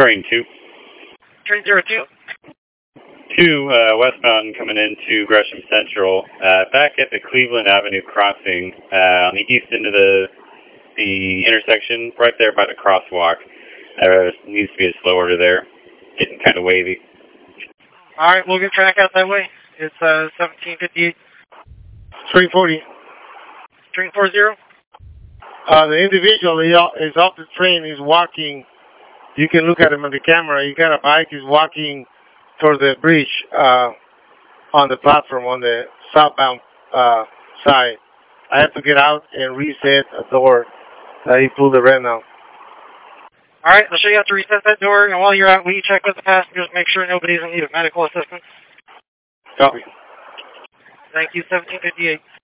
Train 2. Train 02. 2, westbound coming into Gresham Central, back at the Cleveland Avenue crossing, on the east end of the intersection, right there by the crosswalk. Needs to be a slow order there. Getting kind of wavy. Alright, we'll get track out that way. It's 1758. Train 40. Train 40. The individual is off the train, he's walking. You can look at him on the camera. He got a bike, he's walking toward the bridge on the platform on the southbound side. I have to get out and reset a door that he pulled the red now. Alright, I'll show you how to reset that door, and while you're out, will you check with the passengers, make sure nobody's in need of medical assistance? Copy. Thank you, 1758.